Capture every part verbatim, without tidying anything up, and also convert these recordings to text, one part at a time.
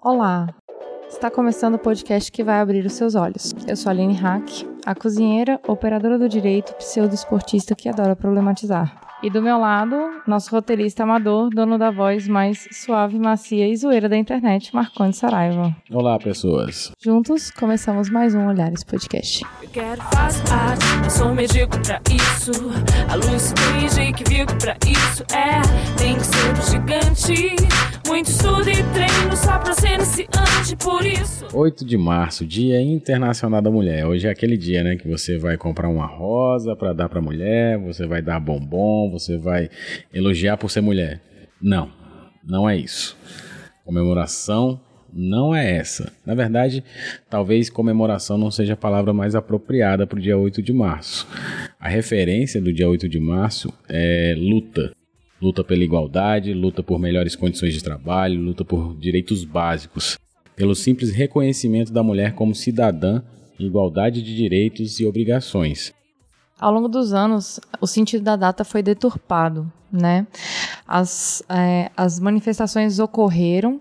Olá, está começando o podcast que vai abrir os seus olhos. Eu sou a Aline Hack, a cozinheira, operadora do direito, pseudo-esportista que adora problematizar. E do meu lado, nosso roteirista amador, dono da voz mais suave, macia e zoeira da internet, Marcondes Saraiva. Olá, pessoas. Juntos, começamos mais um Olhares Podcast. Eu quero fazer arte, eu sou medíocre pra isso. A luz finge que viu que pra isso é. Tem que ser um gigante, muito estudo e treino só pra ser iniciante, por isso. oito de março, Dia Internacional da Mulher. Hoje é aquele dia, né, que você vai comprar uma rosa pra dar pra mulher, você vai dar bombom, você vai elogiar por ser mulher. Não, não é isso. Comemoração não é essa. Na verdade, talvez comemoração não seja a palavra mais apropriada para o dia oito de março. A referência do dia oito de março é luta. Luta pela igualdade, luta por melhores condições de trabalho, luta por direitos básicos. Pelo simples reconhecimento da mulher como cidadã, igualdade de direitos e obrigações. Ao longo dos anos, o sentido da data foi deturpado, né? As, é, as manifestações ocorreram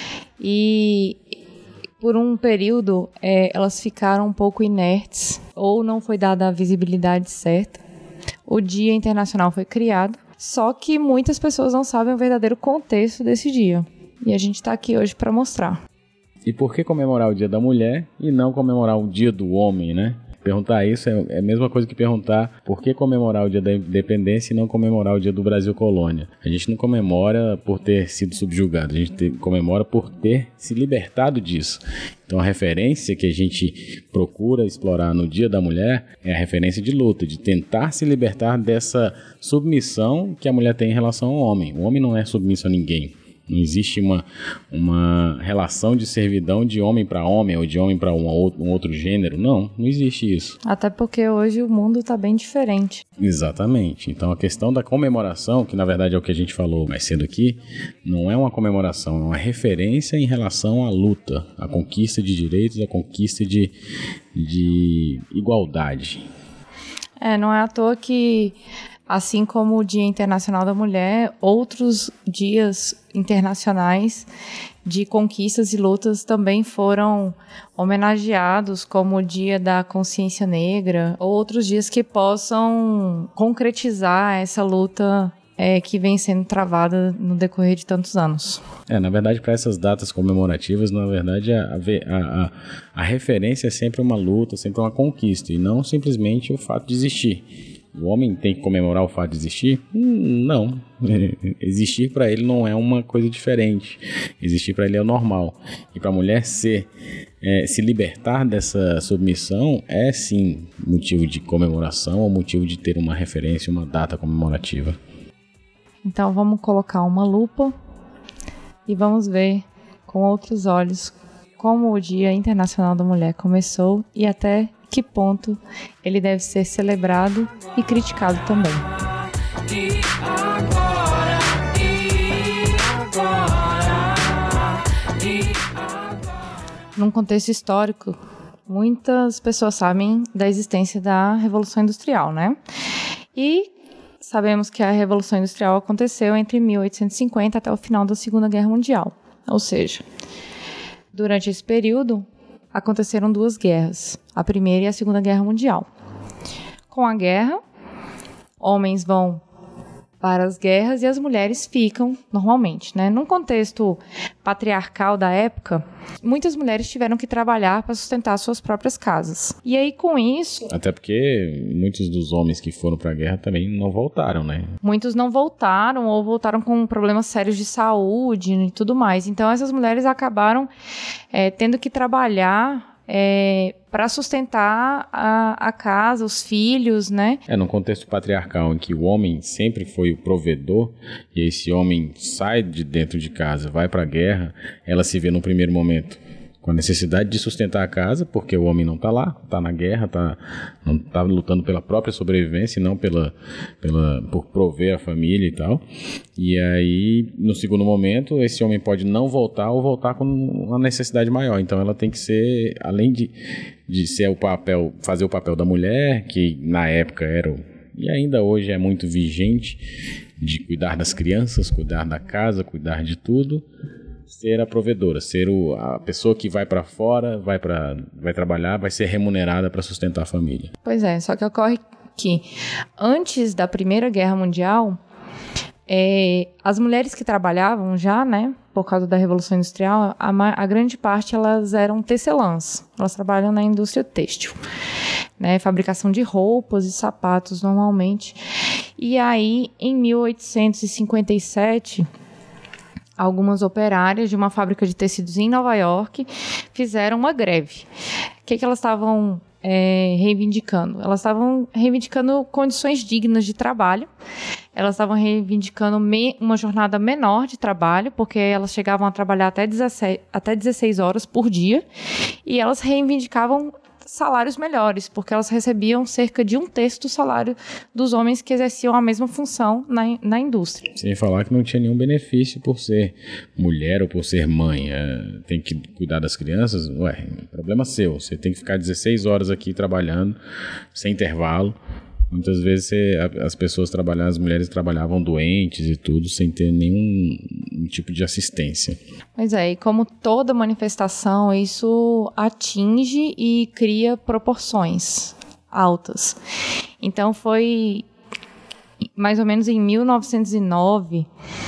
e, por um período, é, elas ficaram um pouco inertes ou não foi dada a visibilidade certa. O Dia Internacional foi criado, só que muitas pessoas não sabem o verdadeiro contexto desse dia. E a gente está aqui hoje para mostrar. E por que comemorar o Dia da Mulher e não comemorar o Dia do Homem, né? Perguntar isso é a mesma coisa que perguntar por que comemorar o Dia da Independência e não comemorar o Dia do Brasil Colônia. A gente não comemora por ter sido subjugado, a gente te, comemora por ter se libertado disso. Então a referência que a gente procura explorar no Dia da Mulher é a referência de luta, de tentar se libertar dessa submissão que a mulher tem em relação ao homem. O homem não é submisso a ninguém. Não existe uma, uma relação de servidão de homem para homem ou de homem para um, um outro gênero. Não, não existe isso. Até porque hoje o mundo está bem diferente. Exatamente. Então a questão da comemoração, que na verdade é o que a gente falou mais cedo aqui, não é uma comemoração, é uma referência em relação à luta, à conquista de direitos, à conquista de, de igualdade. É, não é à toa que, assim como o Dia Internacional da Mulher, outros dias internacionais de conquistas e lutas também foram homenageados, como o Dia da Consciência Negra, ou outros dias que possam concretizar essa luta é, que vem sendo travada no decorrer de tantos anos. É, na verdade, para essas datas comemorativas, na verdade, a, a, a, a referência é sempre uma luta, sempre uma conquista, e não simplesmente o fato de existir. O homem tem que comemorar o fato de existir? Hum, não. Existir para ele não é uma coisa diferente. Existir para ele é o normal. E para a mulher ser, é, se libertar dessa submissão é sim motivo de comemoração ou motivo de ter uma referência, uma data comemorativa. Então vamos colocar uma lupa e vamos ver com outros olhos como o Dia Internacional da Mulher começou e até que ponto ele deve ser celebrado e criticado também. E agora, e agora, e agora. Num contexto histórico, muitas pessoas sabem da existência da Revolução Industrial, né? E sabemos que a Revolução Industrial aconteceu entre mil oitocentos e cinquenta até o final da Segunda Guerra Mundial. Ou seja, durante esse período, aconteceram duas guerras, a Primeira e a Segunda Guerra Mundial. Com a guerra, homens vão para as guerras e as mulheres ficam normalmente, né? Num contexto patriarcal da época, muitas mulheres tiveram que trabalhar para sustentar suas próprias casas. E aí, com isso... Até porque muitos dos homens que foram para a guerra também não voltaram, né? Muitos não voltaram ou voltaram com problemas sérios de saúde e tudo mais. Então, essas mulheres acabaram é, tendo que trabalhar É, para sustentar a, a casa, os filhos, né? É, num contexto patriarcal em que o homem sempre foi o provedor e esse homem sai de dentro de casa, vai para a guerra, ela se vê no primeiro momento com a necessidade de sustentar a casa, porque o homem não está lá, está na guerra, tá, não está lutando pela própria sobrevivência, não pela, pela, por prover a família e tal. E aí, no segundo momento, esse homem pode não voltar ou voltar com uma necessidade maior. Então, ela tem que ser, além de, de ser o papel, fazer o papel da mulher, que na época era o, e ainda hoje é muito vigente, de cuidar das crianças, cuidar da casa, cuidar de tudo. ser a provedora, ser o, a pessoa que vai para fora, vai, pra, vai trabalhar, vai ser remunerada para sustentar a família. Pois é, só que ocorre que antes da Primeira Guerra Mundial, é, as mulheres que trabalhavam já, né, por causa da Revolução Industrial, a, a grande parte elas eram tecelãs, elas trabalham na indústria têxtil, né, fabricação de roupas e sapatos normalmente. E aí, em mil oitocentos e cinquenta e sete, algumas operárias de uma fábrica de tecidos em Nova York fizeram uma greve. O que, que elas estavam é, reivindicando? Elas estavam reivindicando condições dignas de trabalho, elas estavam reivindicando me, uma jornada menor de trabalho, porque elas chegavam a trabalhar até dezesseis, até dezesseis horas por dia, e elas reivindicavam salários melhores, porque elas recebiam cerca de um terço do salário dos homens que exerciam a mesma função na, na indústria. Sem falar que não tinha nenhum benefício por ser mulher ou por ser mãe. É, tem que cuidar das crianças, ué, problema seu. Você tem que ficar dezesseis horas aqui trabalhando, sem intervalo. Muitas vezes você, as pessoas trabalhavam, as mulheres trabalhavam doentes e tudo, sem ter nenhum tipo de assistência. Pois é, e como toda manifestação, isso atinge e cria proporções altas. Então foi mais ou menos em mil novecentos e nove,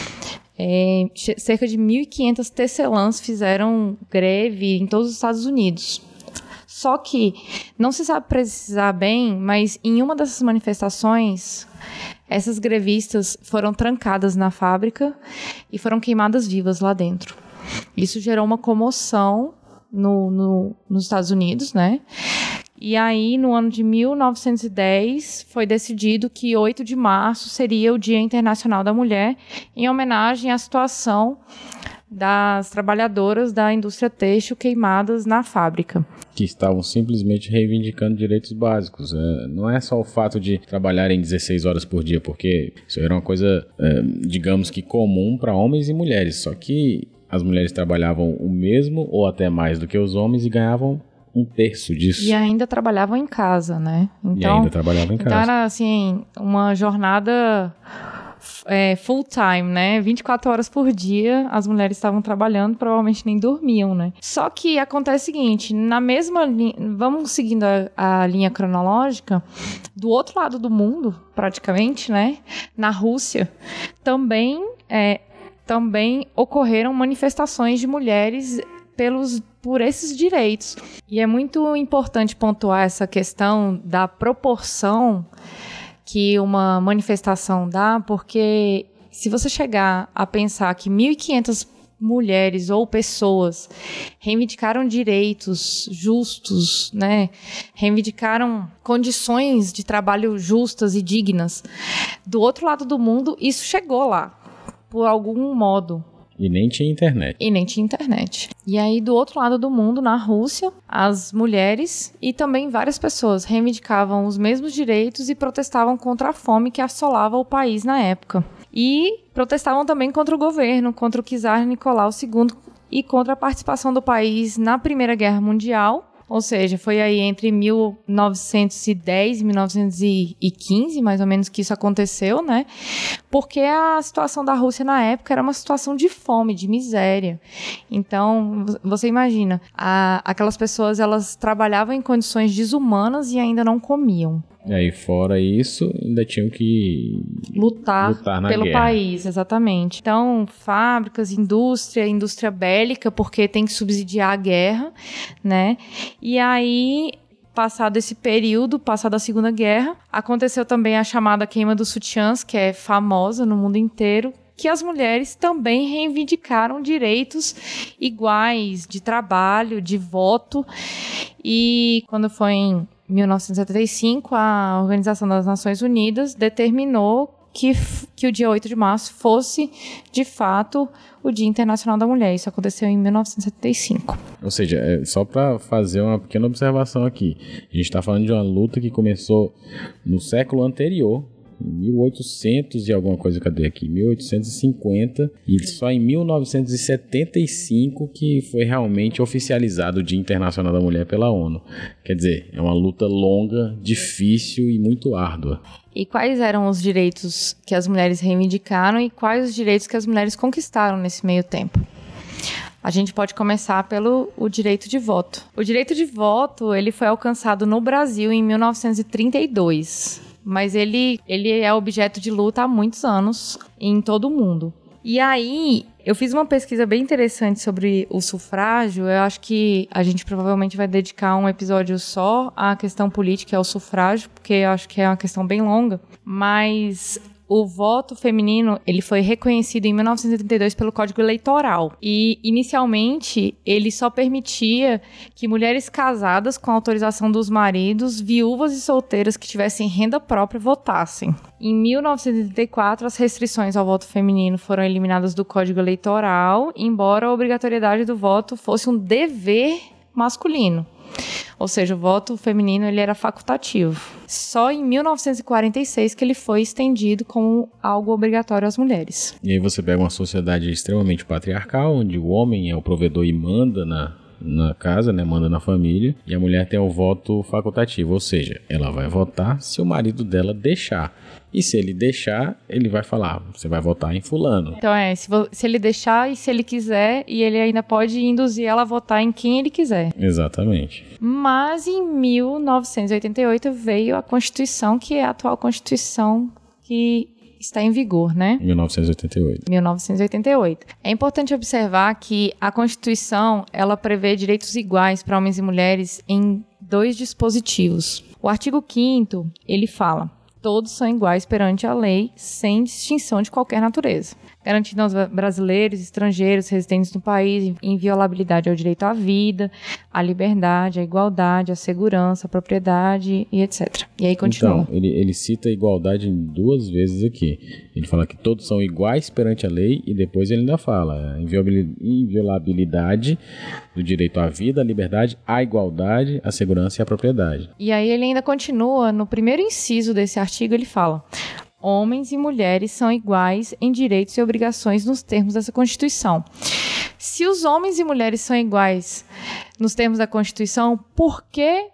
é, cerca de mil e quinhentas tecelãs fizeram greve em todos os Estados Unidos. Só que não se sabe precisar bem, mas em uma dessas manifestações, essas grevistas foram trancadas na fábrica e foram queimadas vivas lá dentro. Isso gerou uma comoção no, no, nos Estados Unidos, né? E aí, no ano de mil novecentos e dez, foi decidido que oito de março seria o Dia Internacional da Mulher, em homenagem à situação das trabalhadoras da indústria têxtil queimadas na fábrica. Que estavam simplesmente reivindicando direitos básicos. É, não é só o fato de trabalharem dezesseis horas por dia, porque isso era uma coisa, é, digamos que comum para homens e mulheres, só que as mulheres trabalhavam o mesmo ou até mais do que os homens e ganhavam um terço disso. E ainda trabalhavam em casa, né? Então, e ainda trabalhavam em casa. Então era, assim, uma jornada é, full time, né? vinte e quatro horas por dia as mulheres estavam trabalhando, provavelmente nem dormiam, né? Só que acontece o seguinte, na mesma linha, vamos seguindo a, a linha cronológica, do outro lado do mundo, praticamente, né? Na Rússia, também, é, também ocorreram manifestações de mulheres pelos, por esses direitos. E é muito importante pontuar essa questão da proporção que uma manifestação dá, porque se você chegar a pensar que mil e quinhentas mulheres ou pessoas reivindicaram direitos justos, né? Reivindicaram condições de trabalho justas e dignas, do outro lado do mundo, isso chegou lá, por algum modo. E nem tinha internet. E nem tinha internet. E aí, do outro lado do mundo, na Rússia, as mulheres e também várias pessoas reivindicavam os mesmos direitos e protestavam contra a fome que assolava o país na época. E protestavam também contra o governo, contra o czar Nicolau segundo e contra a participação do país na Primeira Guerra Mundial. Ou seja, foi aí entre mil novecentos e dez e mil novecentos e quinze, mais ou menos, que isso aconteceu, né? Porque a situação da Rússia na época era uma situação de fome, de miséria. Então, você imagina, a, aquelas pessoas, elas trabalhavam em condições desumanas e ainda não comiam. E aí, fora isso, ainda tinham que lutar, lutar na pelo guerra. país, exatamente. Então, fábricas, indústria, indústria bélica, porque tem que subsidiar a guerra, né? E aí, passado esse período, passada a Segunda Guerra, aconteceu também a chamada queima dos sutiãs, que é famosa no mundo inteiro, que as mulheres também reivindicaram direitos iguais de trabalho, de voto. E quando foi em mil novecentos e setenta e cinco, a Organização das Nações Unidas determinou que, que o dia oito de março fosse, de fato, o Dia Internacional da Mulher. Isso aconteceu em mil novecentos e setenta e cinco. Ou seja, é só para fazer uma pequena observação aqui, a gente está falando de uma luta que começou no século anterior, em mil e oitocentos e alguma coisa, cadê aqui? mil oitocentos e cinquenta, e só em mil novecentos e setenta e cinco que foi realmente oficializado o Dia Internacional da Mulher pela ONU. Quer dizer, é uma luta longa, difícil e muito árdua. E quais eram os direitos que as mulheres reivindicaram e quais os direitos que as mulheres conquistaram nesse meio tempo? A gente pode começar pelo o direito de voto. O direito de voto, ele foi alcançado no Brasil em mil novecentos e trinta e dois, mas ele, ele é objeto de luta há muitos anos em todo o mundo. E aí, eu fiz uma pesquisa bem interessante sobre o sufrágio. Eu acho que a gente provavelmente vai dedicar um episódio só à questão política e ao sufrágio, porque eu acho que é uma questão bem longa, mas o voto feminino, ele foi reconhecido em mil novecentos e trinta e dois pelo Código Eleitoral. E, inicialmente, ele só permitia que mulheres casadas com autorização dos maridos, viúvas e solteiras que tivessem renda própria votassem. Em mil novecentos e trinta e quatro, as restrições ao voto feminino foram eliminadas do Código Eleitoral, embora a obrigatoriedade do voto fosse um dever masculino. Ou seja, o voto feminino ele era facultativo. Só em mil novecentos e quarenta e seis que ele foi estendido como algo obrigatório às mulheres. E aí você pega uma sociedade extremamente patriarcal, onde o homem é o provedor e manda na, na casa, né, manda na família, e a mulher tem o voto facultativo, ou seja, ela vai votar se o marido dela deixar. E se ele deixar, ele vai falar, você vai votar em fulano. Então é, se, se ele deixar e se ele quiser, e ele ainda pode induzir ela a votar em quem ele quiser. Exatamente. Mas em mil novecentos e oitenta e oito veio a Constituição, que é a atual Constituição que está em vigor, né? mil novecentos e oitenta e oito. mil novecentos e oitenta e oito. É importante observar que a Constituição, ela prevê direitos iguais para homens e mulheres em dois dispositivos. O artigo quinto, ele fala: todos são iguais perante a lei, sem distinção de qualquer natureza, garantindo aos brasileiros, estrangeiros, residentes no país, inviolabilidade ao direito à vida, à liberdade, à igualdade, à segurança, à propriedade e etcétera. E aí continua. Então, ele, ele cita a igualdade em duas vezes aqui. Ele fala que todos são iguais perante a lei e depois ele ainda fala a inviolabilidade do direito à vida, à liberdade, à igualdade, à segurança e à propriedade. E aí ele ainda continua, no primeiro inciso desse artigo, ele fala: homens e mulheres são iguais em direitos e obrigações nos termos dessa Constituição. Se os homens e mulheres são iguais nos termos da Constituição, por que...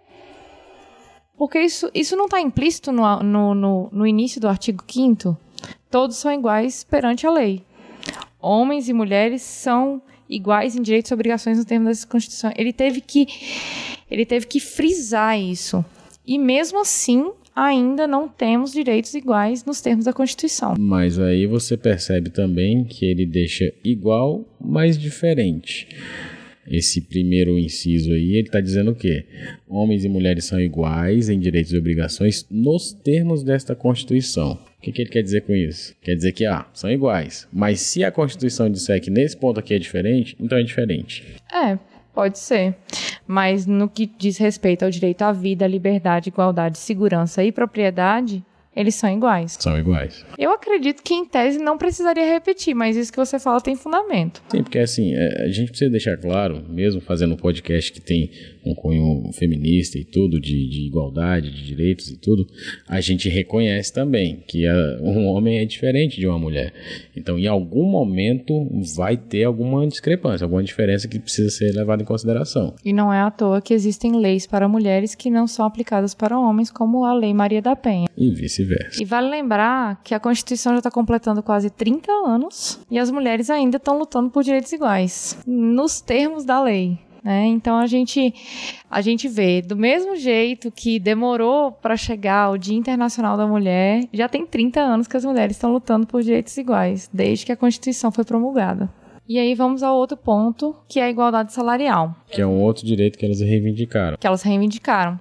Porque isso, isso não está implícito no, no, no, no início do artigo quinto? Todos são iguais perante a lei. Homens e mulheres são iguais em direitos e obrigações nos termos dessa Constituição. Ele teve que, ele teve que frisar isso. E mesmo assim, ainda não temos direitos iguais nos termos da Constituição. Mas aí você percebe também que ele deixa igual, mas diferente. Esse primeiro inciso aí, ele está dizendo o quê? Homens e mulheres são iguais em direitos e obrigações nos termos desta Constituição. O que, que ele quer dizer com isso? Quer dizer que, ah, são iguais. Mas se a Constituição disser que nesse ponto aqui é diferente, então é diferente. É, pode ser. Mas no que diz respeito ao direito à vida, à liberdade, igualdade, segurança e propriedade, eles são iguais. São iguais. Eu acredito que, em tese, não precisaria repetir, mas isso que você fala tem fundamento. Sim, porque assim, a gente precisa deixar claro, mesmo fazendo um podcast que tem um cunho feminista e tudo, de, de igualdade, de direitos e tudo, a gente reconhece também que a, um homem é diferente de uma mulher. Então, em algum momento, vai ter alguma discrepância, alguma diferença que precisa ser levada em consideração. E não é à toa que existem leis para mulheres que não são aplicadas para homens, como a Lei Maria da Penha. E vice-versa. E vale lembrar que a Constituição já está completando quase trinta anos e as mulheres ainda estão lutando por direitos iguais, nos termos da lei. Né? Então a gente, a gente vê, do mesmo jeito que demorou para chegar o Dia Internacional da Mulher, já tem trinta anos que as mulheres estão lutando por direitos iguais, desde que a Constituição foi promulgada. E aí vamos ao outro ponto, que é a igualdade salarial. Que é um outro direito que elas reivindicaram. Que elas reivindicaram.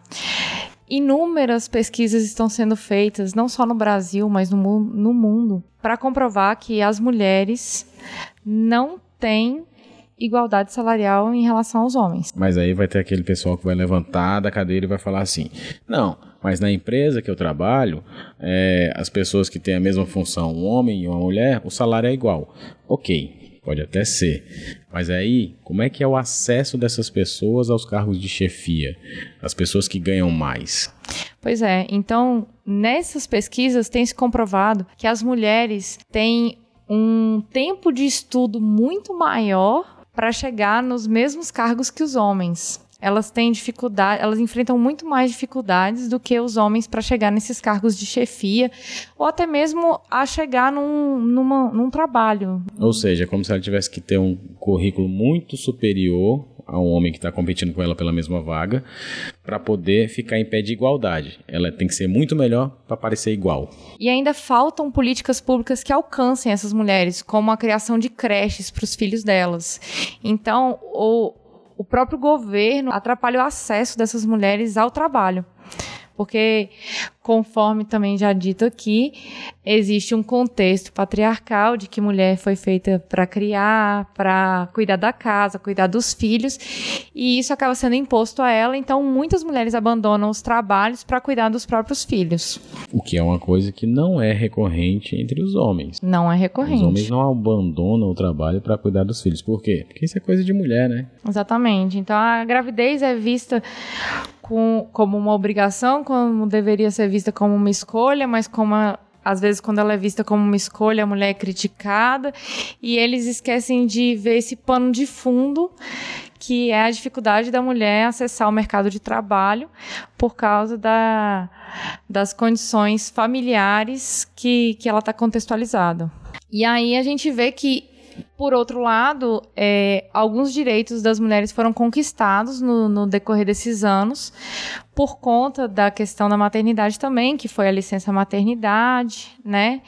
Inúmeras pesquisas estão sendo feitas, não só no Brasil, mas no, mu- no mundo, para comprovar que as mulheres não têm igualdade salarial em relação aos homens. Mas aí vai ter aquele pessoal que vai levantar da cadeira e vai falar assim, não, mas na empresa que eu trabalho, é, as pessoas que têm a mesma função, um homem e uma mulher, o salário é igual. Ok, pode até ser. Mas aí, como é que é o acesso dessas pessoas aos cargos de chefia? As pessoas que ganham mais? Pois é, então, nessas pesquisas tem se comprovado que as mulheres têm um tempo de estudo muito maior para chegar nos mesmos cargos que os homens. elas têm dificuldade, elas enfrentam muito mais dificuldades do que os homens para chegar nesses cargos de chefia, ou até mesmo a chegar num, numa, num trabalho. Ou seja, é como se ela tivesse que ter um currículo muito superior a um homem que está competindo com ela pela mesma vaga, para poder ficar em pé de igualdade. Ela tem que ser muito melhor para parecer igual. E ainda faltam políticas públicas que alcancem essas mulheres, como a criação de creches para os filhos delas. Então, o, o próprio governo atrapalha o acesso dessas mulheres ao trabalho. Porque, conforme também já dito aqui, existe um contexto patriarcal de que mulher foi feita para criar, para cuidar da casa, cuidar dos filhos, e isso acaba sendo imposto a ela, então muitas mulheres abandonam os trabalhos para cuidar dos próprios filhos. O que é uma coisa que não é recorrente entre os homens. Não é recorrente. Os homens não abandonam o trabalho para cuidar dos filhos. Por quê? Porque isso é coisa de mulher, né? Exatamente. Então a gravidez é vista com, como uma obrigação, como deveria ser vista como uma escolha, mas como a, às vezes quando ela é vista como uma escolha, a mulher é criticada, e eles esquecem de ver esse pano de fundo, que é a dificuldade da mulher acessar o mercado de trabalho por causa da, das condições familiares que, que ela está contextualizada. E aí a gente vê que, por outro lado, é, alguns direitos das mulheres foram conquistados no, no decorrer desses anos, por conta da questão da maternidade também, que foi a licença maternidade, né?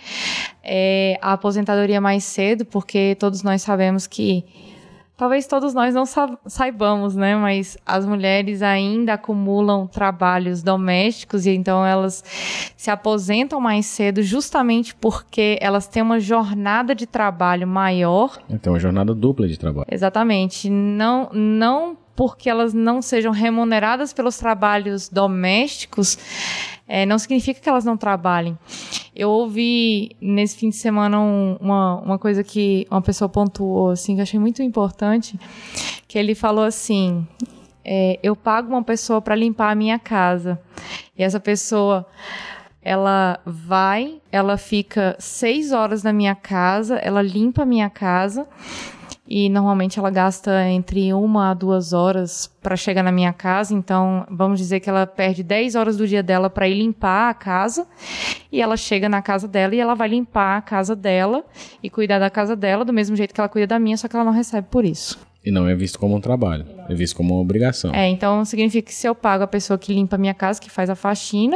É, a aposentadoria mais cedo, porque todos nós sabemos que, talvez todos nós não saibamos, né? Mas as mulheres ainda acumulam trabalhos domésticos e então elas se aposentam mais cedo justamente porque elas têm uma jornada de trabalho maior. Tem uma jornada dupla de trabalho. Exatamente. Não, não porque elas não sejam remuneradas pelos trabalhos domésticos, é, não significa que elas não trabalhem. Eu ouvi nesse fim de semana um, uma, uma coisa que uma pessoa pontuou, assim, que eu achei muito importante, que ele falou assim, é, eu pago uma pessoa para limpar a minha casa, e essa pessoa, ela vai, ela fica seis horas na minha casa, ela limpa a minha casa, e normalmente ela gasta entre uma a duas horas para chegar na minha casa, então vamos dizer que ela perde dez horas do dia dela para ir limpar a casa, e ela chega na casa dela e ela vai limpar a casa dela e cuidar da casa dela do mesmo jeito que ela cuida da minha, só que ela não recebe por isso. E não é visto como um trabalho, é visto como uma obrigação. É, então significa que se eu pago a pessoa que limpa a minha casa, que faz a faxina,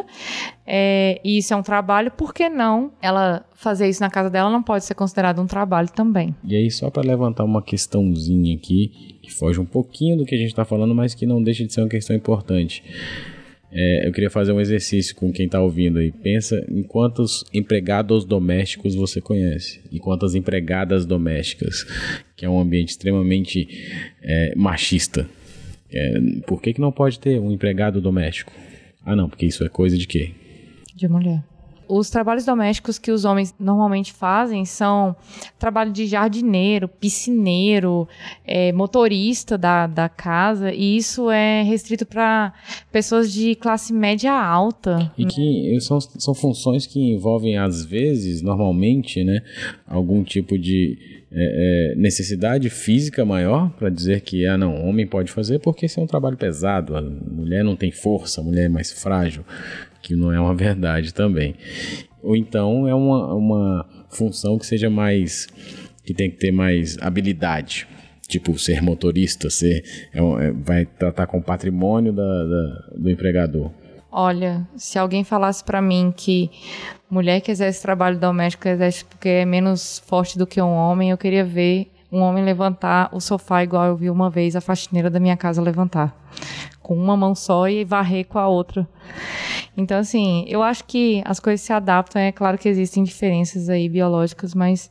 é, e isso é um trabalho, por que não ela fazer isso na casa dela não pode ser considerado um trabalho também? E aí, só para levantar uma questãozinha aqui, que foge um pouquinho do que a gente está falando, mas que não deixa de ser uma questão importante. É, eu queria fazer um exercício com quem está ouvindo aí. Pensa em quantos empregados domésticos você conhece e quantas empregadas domésticas, que é um ambiente extremamente é, machista. É, por que que não pode ter um empregado doméstico? Ah, não, porque isso é coisa de quê? De mulher. Os trabalhos domésticos que os homens normalmente fazem são trabalho de jardineiro, piscineiro, é, motorista da, da casa, e isso é restrito para pessoas de classe média alta. E que são, são funções que envolvem, às vezes, normalmente, né, algum tipo de é, é, necessidade física maior para dizer que, ah, não, homem pode fazer porque esse é um trabalho pesado, a mulher não tem força, a mulher é mais frágil, que não é uma verdade também. Ou então é uma, uma função que seja mais, que tem que ter mais habilidade, tipo ser motorista, ser, é, é, vai tratar com o patrimônio da, da, do empregador. Olha, se alguém falasse pra mim que mulher que exerce trabalho doméstico exerce porque é menos forte do que um homem, eu queria ver um homem levantar o sofá igual eu vi uma vez a faxineira da minha casa levantar, com uma mão só e varrer com a outra. Então, assim, eu acho que as coisas se adaptam. É claro que existem diferenças aí biológicas, mas,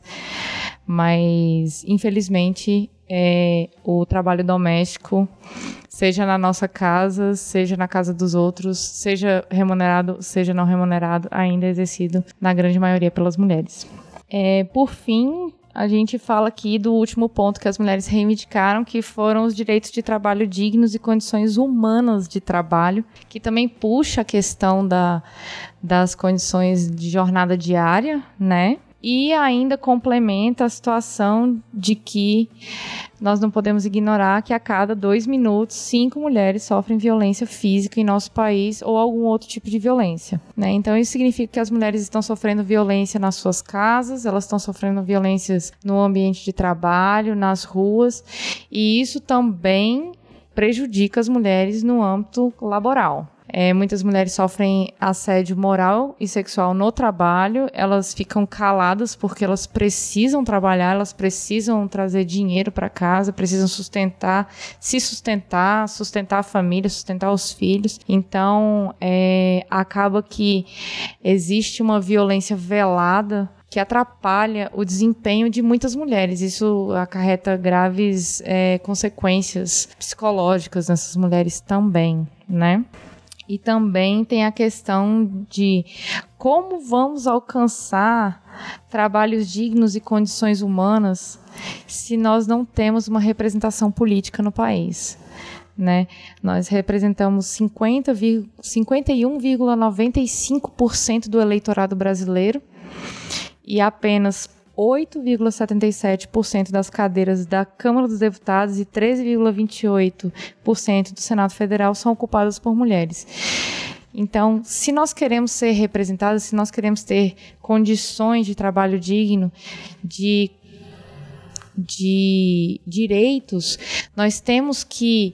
mas infelizmente, é, o trabalho doméstico, seja na nossa casa, seja na casa dos outros, seja remunerado, seja não remunerado, ainda é exercido, na grande maioria, pelas mulheres. É, por fim, a gente fala aqui do último ponto que as mulheres reivindicaram, que foram os direitos de trabalho dignos e condições humanas de trabalho, que também puxa a questão da, das condições de jornada diária, né? E ainda complementa a situação de que nós não podemos ignorar que a cada dois minutos, cinco mulheres sofrem violência física em nosso país ou algum outro tipo de violência, né? Então isso significa que as mulheres estão sofrendo violência nas suas casas, elas estão sofrendo violências no ambiente de trabalho, nas ruas, e isso também prejudica as mulheres no âmbito laboral. É, muitas mulheres sofrem assédio moral e sexual no trabalho, elas ficam caladas porque elas precisam trabalhar, elas precisam trazer dinheiro para casa, precisam sustentar, se sustentar, sustentar a família, sustentar os filhos. Então, é, acaba que existe uma violência velada que atrapalha o desempenho de muitas mulheres. Isso acarreta graves é, consequências psicológicas nessas mulheres também, né? E também tem a questão de como vamos alcançar trabalhos dignos e condições humanas se nós não temos uma representação política no país, né? Nós representamos cinquenta, cinquenta e um vírgula noventa e cinco por cento do eleitorado brasileiro e apenas oito vírgula setenta e sete por cento das cadeiras da Câmara dos Deputados e treze vírgula vinte e oito por cento do Senado Federal são ocupadas por mulheres. Então, se nós queremos ser representadas, se nós queremos ter condições de trabalho digno, de, de direitos, nós temos que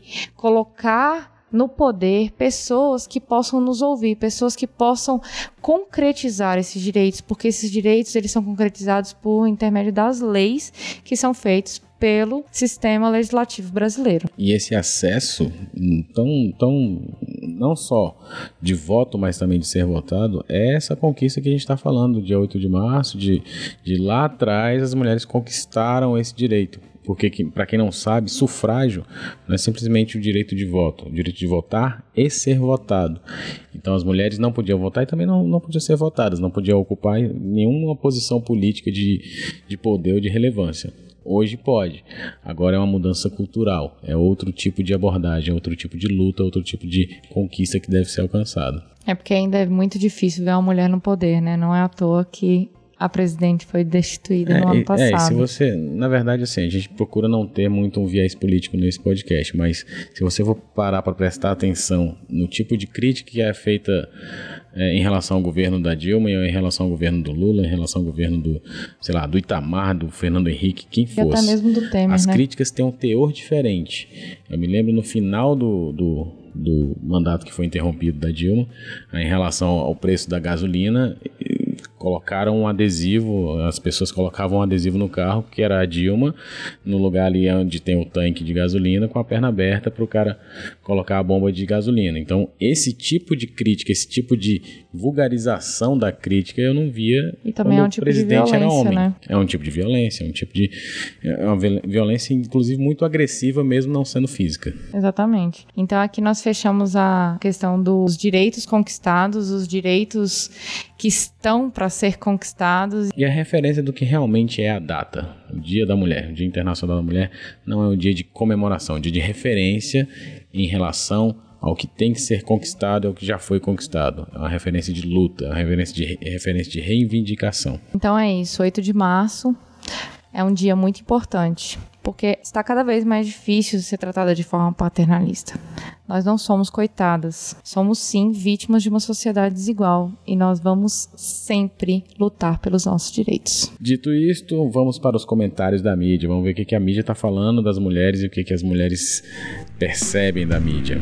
colocar no poder pessoas que possam nos ouvir, pessoas que possam concretizar esses direitos, porque esses direitos eles são concretizados por intermédio das leis que são feitos pelo sistema legislativo brasileiro. E esse acesso tão, tão não só de voto, mas também de ser votado, é essa conquista que a gente está falando, dia oito de março, de, de lá atrás as mulheres conquistaram esse direito. Porque, para quem não sabe, sufrágio não é simplesmente o direito de voto, o direito de votar e ser votado. Então as mulheres não podiam votar e também não, não podiam ser votadas, não podiam ocupar nenhuma posição política de, de poder ou de relevância. Hoje pode, agora é uma mudança cultural, é outro tipo de abordagem, é outro tipo de luta, outro tipo de conquista que deve ser alcançado. É porque ainda é muito difícil ver uma mulher no poder, né? Não é à toa que a presidente foi destituída é, no ano passado. É, se você, na verdade, assim, a gente procura não ter muito um viés político nesse podcast, mas se você for parar para prestar atenção no tipo de crítica que é feita é, em relação ao governo da Dilma, em relação ao governo do Lula, em relação ao governo do, sei lá, do Itamar, do Fernando Henrique, quem fosse. E até mesmo do Temer, as né? críticas têm um teor diferente. Eu me lembro no final do... do do mandato que foi interrompido da Dilma, em relação ao preço da gasolina, colocaram um adesivo, as pessoas colocavam um adesivo no carro, que era a Dilma, no lugar ali onde tem o tanque de gasolina, com a perna aberta para o cara colocar a bomba de gasolina. Então, esse tipo de crítica, esse tipo de vulgarização da crítica, eu não via e também quando é um o tipo presidente de violência, era homem. Né? É um tipo de violência, é um tipo de... é uma violência, inclusive, muito agressiva, mesmo não sendo física. Exatamente. Então, aqui nós fechamos a questão dos direitos conquistados, os direitos que estão para ser conquistados. E a referência do que realmente é a data, o Dia da Mulher, o Dia Internacional da Mulher, não é um dia de comemoração, é um dia de referência em relação ao que tem que ser conquistado, ao que já foi conquistado. É uma referência de luta, é uma referência de, referência de reivindicação. Então é isso, oito de março é um dia muito importante, porque está cada vez mais difícil ser tratada de forma paternalista. Nós não somos coitadas, somos sim vítimas de uma sociedade desigual e nós vamos sempre lutar pelos nossos direitos. Dito isto, vamos para os comentários da mídia, vamos ver o que, que a mídia está falando das mulheres e o que, que as mulheres percebem da mídia.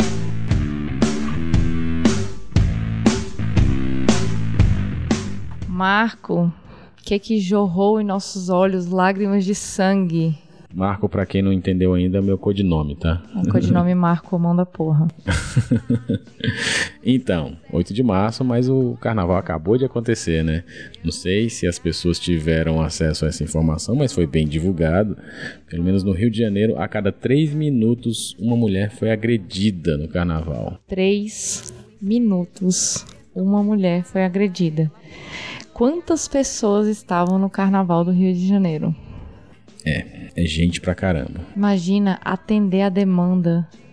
Marco, o que que jorrou em nossos olhos lágrimas de sangue? Marco, pra quem não entendeu ainda, é o meu codinome, tá? É o codinome Marco, mão da porra. Então, oito de março, mas o carnaval acabou de acontecer, né? Não sei se as pessoas tiveram acesso a essa informação, mas foi bem divulgado. Pelo menos no Rio de Janeiro, a cada três minutos, uma mulher foi agredida no carnaval. Três minutos, uma mulher foi agredida. Quantas pessoas estavam no carnaval do Rio de Janeiro? É, é gente pra caramba. Imagina atender a demanda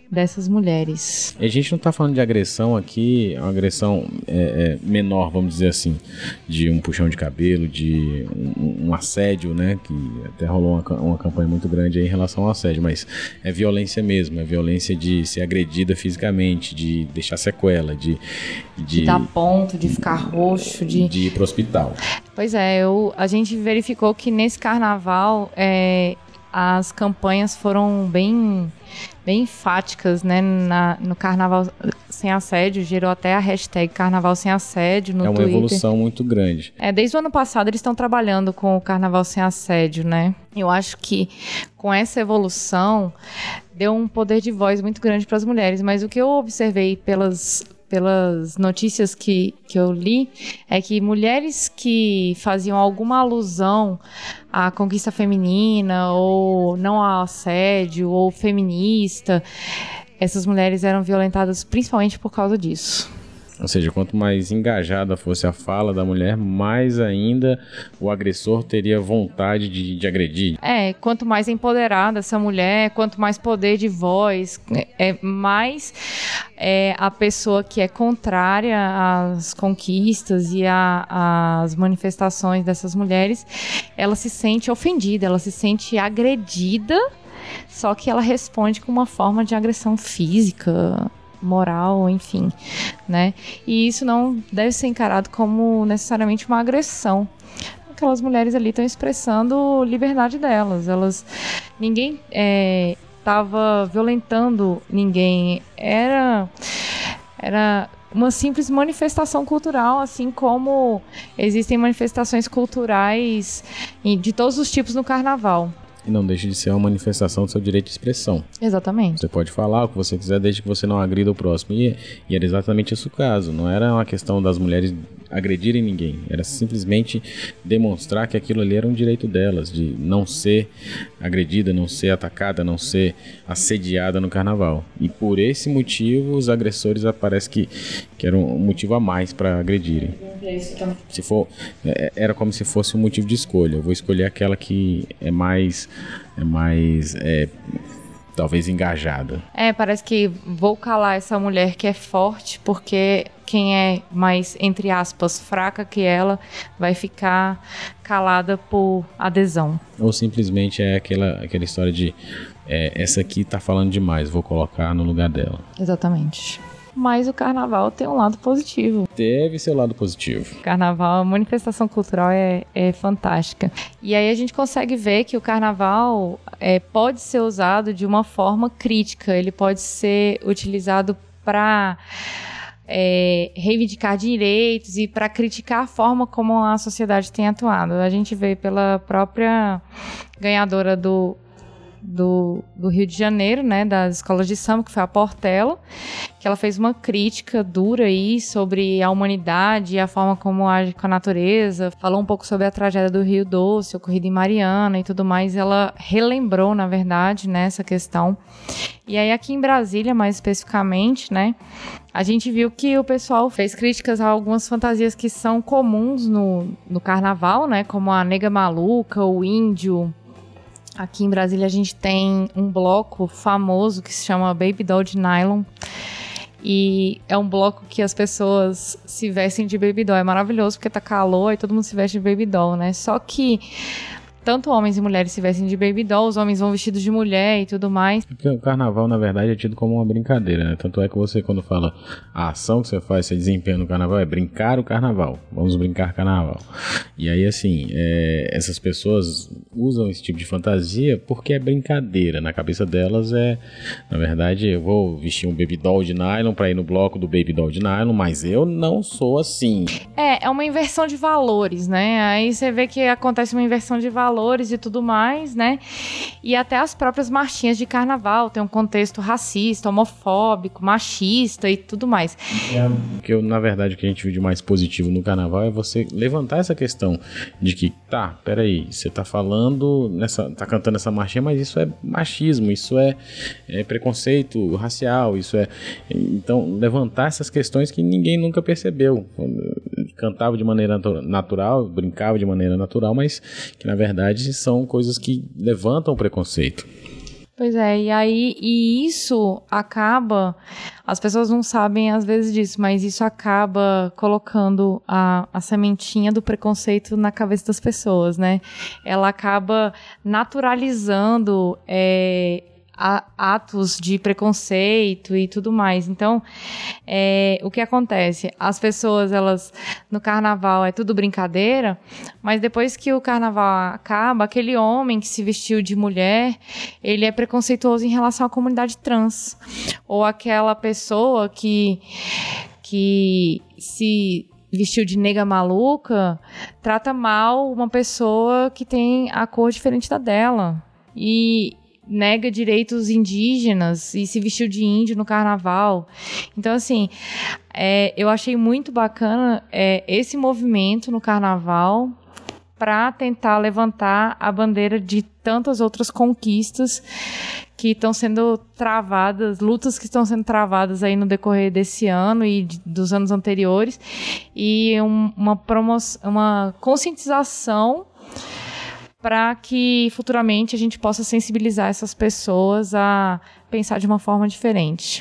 dessas mulheres. A gente não está falando de agressão aqui, uma agressão é, é, menor, vamos dizer assim, de um puxão de cabelo, de um, um assédio, né, que até rolou uma, uma campanha muito grande aí em relação ao assédio, mas é violência mesmo, é violência de ser agredida fisicamente, de deixar sequela, de... De, de dar ponto, de ficar roxo, de... De ir para o hospital. Pois é, eu, a gente verificou que nesse carnaval é, as campanhas foram bem... bem enfáticas, né, na, no Carnaval Sem Assédio, gerou até a hashtag Carnaval Sem Assédio no Twitter. É uma evolução muito grande. É, desde o ano passado eles estão trabalhando com o Carnaval Sem Assédio, né? Eu acho que com essa evolução deu um poder de voz muito grande para as mulheres, mas o que eu observei pelas... pelas notícias que, que eu li, é que mulheres que faziam alguma alusão à conquista feminina, ou não ao assédio, ou feminista, essas mulheres eram violentadas principalmente por causa disso. Ou seja, quanto mais engajada fosse a fala da mulher, mais ainda o agressor teria vontade de, de agredir. É, quanto mais empoderada essa mulher, quanto mais poder de voz, é, mais é, a pessoa que é contrária às conquistas e às manifestações dessas mulheres, ela se sente ofendida, ela se sente agredida, só que ela responde com uma forma de agressão física, moral, enfim, né? E isso não deve ser encarado como necessariamente uma agressão. Aquelas mulheres ali estão expressando liberdade delas. Elas, ninguém estava é, violentando ninguém. Era, era uma simples manifestação cultural, assim como existem manifestações culturais de todos os tipos no carnaval. E não deixa de ser uma manifestação do seu direito de expressão. Exatamente. Você pode falar o que você quiser, desde que você não agrida o próximo. E, e era exatamente esse o caso. Não era uma questão das mulheres agredirem ninguém. Era simplesmente demonstrar que aquilo ali era um direito delas, de não ser agredida, não ser atacada, não ser assediada no carnaval. E por esse motivo, os agressores parece que, que era um motivo a mais para agredirem. Se for, era como se fosse um motivo de escolha. Eu vou escolher aquela que é mais, é mais é, talvez engajada. É, parece que vou calar essa mulher que é forte, porque quem é mais, entre aspas, fraca que ela vai ficar calada por adesão. Ou simplesmente é aquela, aquela história de é, essa aqui tá falando demais, vou colocar no lugar dela. Exatamente. Mas o carnaval tem um lado positivo. Teve seu lado positivo. Carnaval, a manifestação cultural é, é fantástica. E aí a gente consegue ver que o carnaval é, pode ser usado de uma forma crítica. Ele pode ser utilizado para é, reivindicar direitos e para criticar a forma como a sociedade tem atuado. A gente vê pela própria ganhadora do... Do, do Rio de Janeiro, né, das escolas de samba, que foi a Portela, que ela fez uma crítica dura aí sobre a humanidade e a forma como age com a natureza, falou um pouco sobre a tragédia do Rio Doce, ocorrida em Mariana e tudo mais. Ela relembrou, na verdade, né, essa questão. E aí aqui em Brasília, mais especificamente, né, a gente viu que o pessoal fez críticas a algumas fantasias que são comuns no, no carnaval, né, como a nega maluca, o índio. Aqui em Brasília a gente tem um bloco famoso que se chama Baby Doll de Nylon. E é um bloco que as pessoas se vestem de Baby Doll. É maravilhoso porque tá calor e todo mundo se veste de Baby Doll, né? Só que tanto homens e mulheres se vestem de Baby Doll, os homens vão vestidos de mulher e tudo mais. Porque o carnaval, na verdade, é tido como uma brincadeira, né? Tanto é que você, quando fala a ação que você faz, você desempenha no carnaval, é brincar o carnaval. Vamos brincar carnaval. E aí, assim, é, essas pessoas usam esse tipo de fantasia porque é brincadeira. Na cabeça delas é, na verdade, eu vou vestir um Baby Doll de nylon pra ir no bloco do Baby Doll de nylon, mas eu não sou assim. É, é uma inversão de valores, né? Aí você vê que acontece uma inversão de valores e tudo mais, né? E até as próprias marchinhas de carnaval tem um contexto racista, homofóbico, machista e tudo mais. É, que eu, na verdade, o que a gente viu de mais positivo no carnaval é você levantar essa questão de que, tá, peraí, você tá falando, nessa, tá cantando essa marchinha, mas isso é machismo, isso é, é preconceito racial, isso é... Então, levantar essas questões que ninguém nunca percebeu. Cantava de maneira natural, brincava de maneira natural, mas que, na verdade, são coisas que levantam o preconceito. Pois é, e aí e isso acaba, as pessoas não sabem às vezes disso, mas isso acaba colocando a, a sementinha do preconceito na cabeça das pessoas, né? Ela acaba naturalizando é, a, atos de preconceito e tudo mais. Então, é, o que acontece? As pessoas, elas, no carnaval é tudo brincadeira, mas depois que o carnaval acaba, aquele homem que se vestiu de mulher, ele é preconceituoso em relação à comunidade trans. Ou aquela pessoa que, que se vestiu de nega maluca, trata mal uma pessoa que tem a cor diferente da dela. E nega direitos indígenas e se vestiu de índio no carnaval. Então, assim, é, eu achei muito bacana é, esse movimento no carnaval para tentar levantar a bandeira de tantas outras conquistas que estão sendo travadas, lutas que estão sendo travadas aí no decorrer desse ano e de, dos anos anteriores, e um, uma, promoção, uma conscientização para que futuramente a gente possa sensibilizar essas pessoas a pensar de uma forma diferente.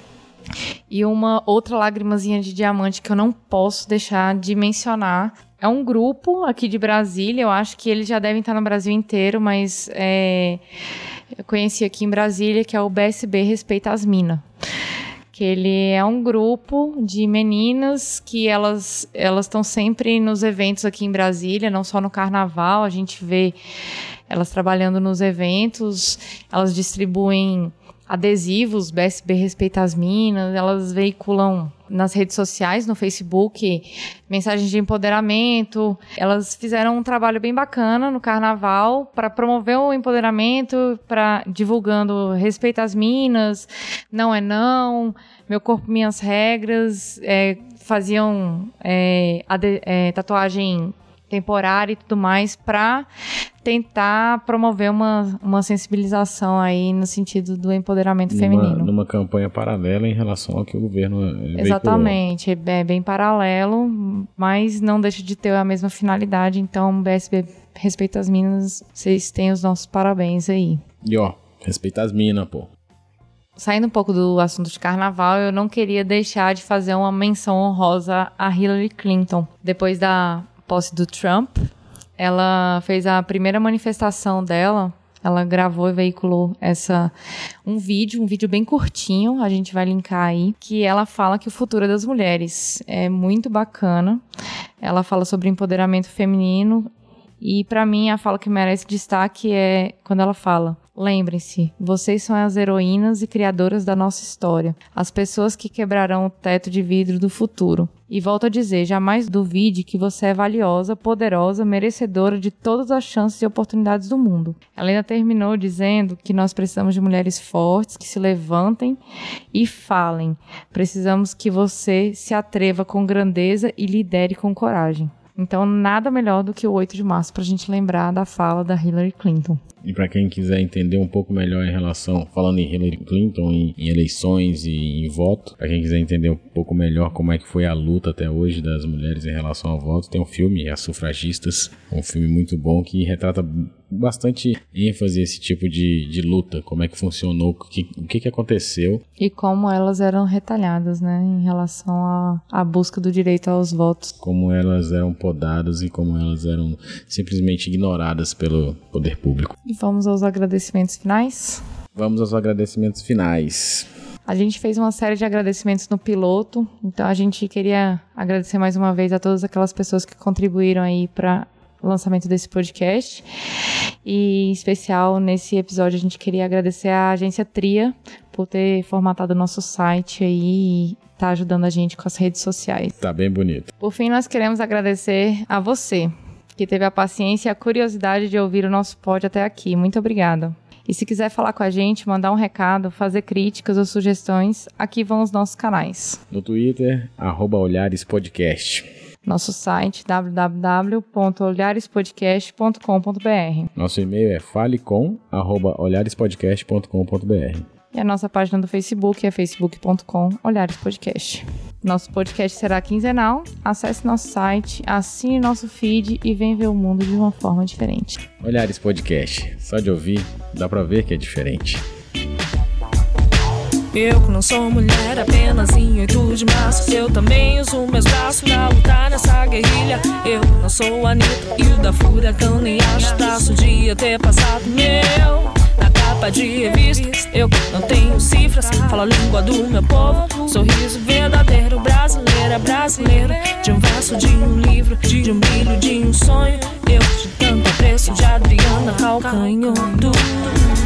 E uma outra lagrimazinha de diamante que eu não posso deixar de mencionar é um grupo aqui de Brasília. Eu acho que eles já devem estar no Brasil inteiro, mas é, eu conheci aqui em Brasília, que é o B S B Respeita as Minas. Que ele é um grupo de meninas que elas elas estão sempre nos eventos aqui em Brasília, não só no carnaval, a gente vê elas trabalhando nos eventos, elas distribuem adesivos, B S B Respeita as Minas, elas veiculam nas redes sociais, no Facebook, mensagens de empoderamento. Elas fizeram um trabalho bem bacana no carnaval para promover o empoderamento, para divulgando Respeita as Minas, não é não, meu corpo, minhas regras, é, faziam é, ade- é, tatuagem temporária e tudo mais para tentar promover uma, uma sensibilização aí no sentido do empoderamento numa, feminino. Numa campanha paralela em relação ao que o governo veiculou. Exatamente, é bem paralelo, mas não deixa de ter a mesma finalidade. Então, B S B Respeita as Minas, vocês têm os nossos parabéns aí. E ó, respeita as minas, pô. Saindo um pouco do assunto de carnaval, eu não queria deixar de fazer uma menção honrosa a Hillary Clinton. Depois da posse do Trump, ela fez a primeira manifestação dela, ela gravou e veiculou essa, um vídeo, um vídeo bem curtinho, a gente vai linkar aí, que ela fala que o futuro é das mulheres. É muito bacana. Ela fala sobre empoderamento feminino e, para mim, a fala que merece destaque é quando ela fala: lembrem-se, vocês são as heroínas e criadoras da nossa história, as pessoas que quebrarão o teto de vidro do futuro. E volto a dizer, jamais duvide que você é valiosa, poderosa, merecedora de todas as chances e oportunidades do mundo. Ela ainda terminou dizendo que nós precisamos de mulheres fortes, que se levantem e falem. Precisamos que você se atreva com grandeza e lidere com coragem. Então, nada melhor do que o oito de março para a gente lembrar da fala da Hillary Clinton. E para quem quiser entender um pouco melhor em relação, falando em Hillary Clinton, em, em eleições e em voto, para quem quiser entender um pouco melhor como é que foi a luta até hoje das mulheres em relação ao voto, tem um filme, As Sufragistas, um filme muito bom que retrata bastante ênfase esse tipo de, de luta, como é que funcionou, o que, o que, que aconteceu. E como elas eram retalhadas, né, em relação à, à busca do direito aos votos. Como elas eram podadas e como elas eram simplesmente ignoradas pelo poder público. E vamos aos agradecimentos finais? Vamos aos agradecimentos finais. A gente fez uma série de agradecimentos no piloto, então a gente queria agradecer mais uma vez a todas aquelas pessoas que contribuíram aí para o lançamento desse podcast. E em especial nesse episódio a gente queria agradecer à agência Tria por ter formatado o nosso site aí e tá ajudando a gente com as redes sociais. Tá bem bonito. Por fim, nós queremos agradecer a você que teve a paciência e a curiosidade de ouvir o nosso pod até aqui. Muito obrigada. E se quiser falar com a gente, mandar um recado, fazer críticas ou sugestões, aqui vão os nossos canais. No Twitter, arroba Olhares Podcast. Nosso site, w w w ponto olhares podcast ponto com ponto b r. Nosso e-mail é falecom arroba olhares podcast ponto com ponto b r. E a nossa página do Facebook é facebook ponto com Olhares Podcast. Nosso podcast será quinzenal. Acesse nosso site, assine nosso feed e vem ver o mundo de uma forma diferente. Olhares Podcast. Só de ouvir, dá pra ver que é diferente. Eu que não sou mulher apenas em oito de março, eu também uso meus braços pra lutar nessa guerrilha. Eu não sou a Anitta e o da Furacão, nem acho traço de ter passado meu na capa de revista. Eu não tenho cifras, falo a língua do meu povo, sorriso verdadeiro, brasileira, brasileira, de um verso, de um livro, de um brilho, de um sonho. Eu de tanto apreço de Adriana Calcanhoto.